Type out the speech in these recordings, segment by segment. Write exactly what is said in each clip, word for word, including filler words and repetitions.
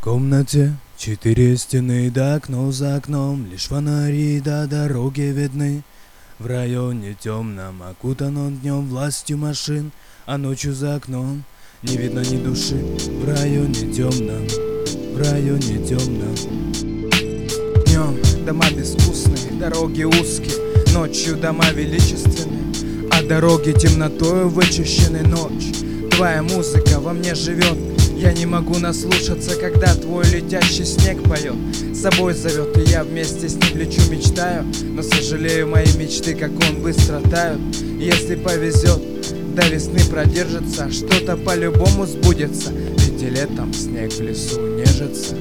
комнате четыре стены да окно за окном, лишь фонари да дороги видны. В районе темном окутан он днем властью машин, а ночью за окном не видно ни души. В районе темном, в районе темном. Днем дома безвкусные, дороги узкие, ночью дома величественные, а дороги темнотою вычищены. Ночь, твоя музыка во мне живет. Я не могу наслушаться, когда твой летящий снег поет, с собой зовет, и я вместе с ним лечу, мечтаю. Но сожалею, мои мечты, как он, быстро тают. И если повезет, до весны продержится, что-то по-любому сбудется, ведь и летом снег в лесу нежится.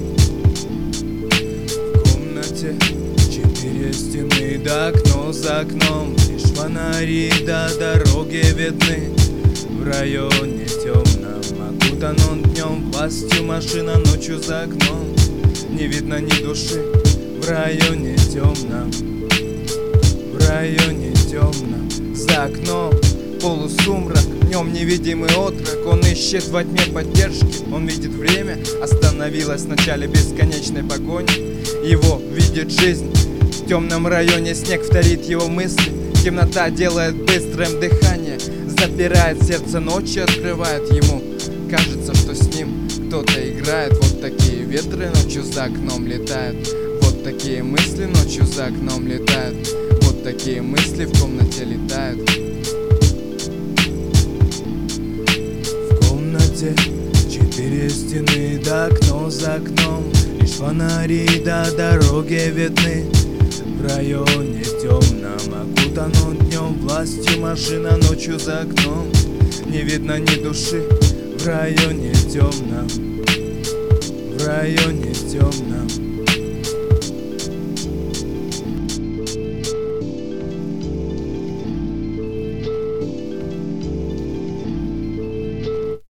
В комнате четыре стены да окно за окном, лишь фонари да дороги видны. В районе темном окутан он днем властью машина, ночью за окном не видно ни души. В районе темном, в районе темном. За окном полусумрак, днем невидимый отрок. Он ищет во тьме поддержки, он видит время остановилось в начале бесконечной погони. Его видит жизнь, в темном районе снег вторит его мысли. Темнота делает быстрым дыхание, запирает сердце ночи, открывает ему. Кажется, что с ним кто-то играет. Вот такие ветры ночью за окном летают, вот такие мысли ночью за окном летают, вот такие мысли в комнате летают. В комнате четыре стены да окно за окном, лишь фонари да дороги видны. В районе темном окутан он днем властью машина, ночью за окном не видно ни души. В районе темном, в районе темном.